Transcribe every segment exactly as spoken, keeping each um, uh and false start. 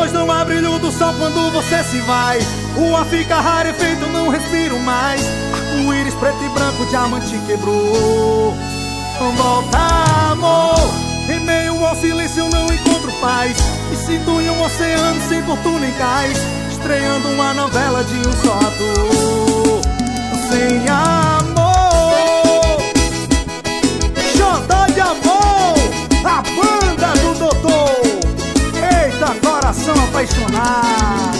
Pois não há brilho do sol quando você se vai. O ar fica rarefeito, eu não respiro mais. Arco-íris preto e branco, diamante quebrou. Volta, amor. Em meio ao silêncio eu não encontro paz. Me sinto em um oceano sem fortuna em cais, estreando uma novela de um só ator. Sem amor, Xodó de Amor, a banda do doutor. Eita, coração apaixonado.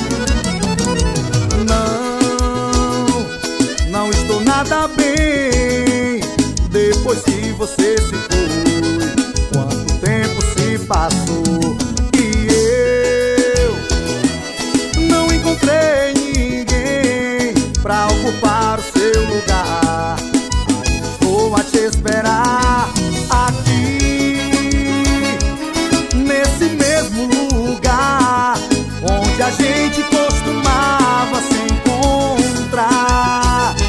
Não, não estou nada bem depois que você se foi. Quanto tempo se passou e eu não encontrei ninguém pra ocupar o seu lugar. Estou a te esperar aqui, nesse mesmo lugar onde a gente costumava se encontrar.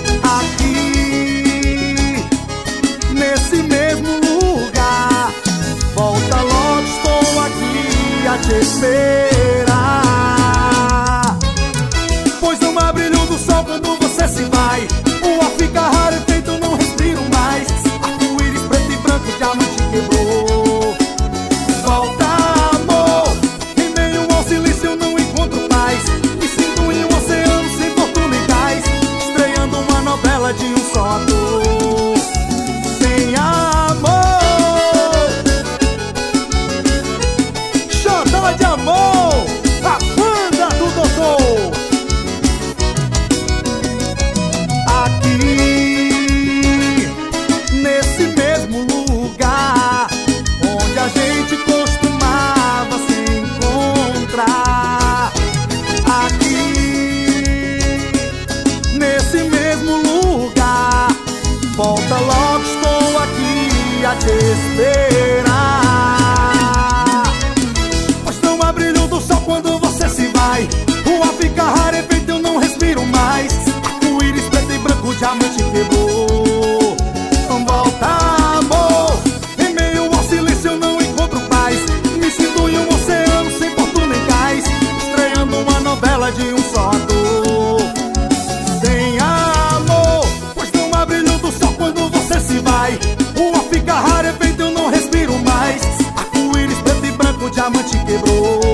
Aqui, nesse mesmo lugar. Volta logo, estou aqui a te esperar. Pois não há brilho do sol quando você se vai. O ar fica rarefeito, eu não respiro mais. Arco-íris preto e branco, diamante quebrou. Volta, amor. Em meio ao silêncio eu não encontro paz. Me sinto em um oceano sem fortuna e gás, estreando uma novela de um só ator. Sem amor, Xodó de Amor, a banda do doutor. Aqui, nesse mesmo lugar onde a gente costumava se encontrar. Aqui, nesse mesmo lugar. Volta logo, estou aqui a te esperar. Pois não há brilho do sol quando você se vai. O ar fica rarefeito, eu não respiro mais. Arco-íris preto e branco, diamante quebrou. Volta, amor. Em meio ao silêncio eu não encontro paz. Me sinto em um oceano sem fortuna em cais, estreando uma novela de um só ator. Sem amor, pois não há brilho do sol quando você se vai. O ar fica rarefeito, eu não respiro mais. Arco-íris preto e branco, diamante quebrou.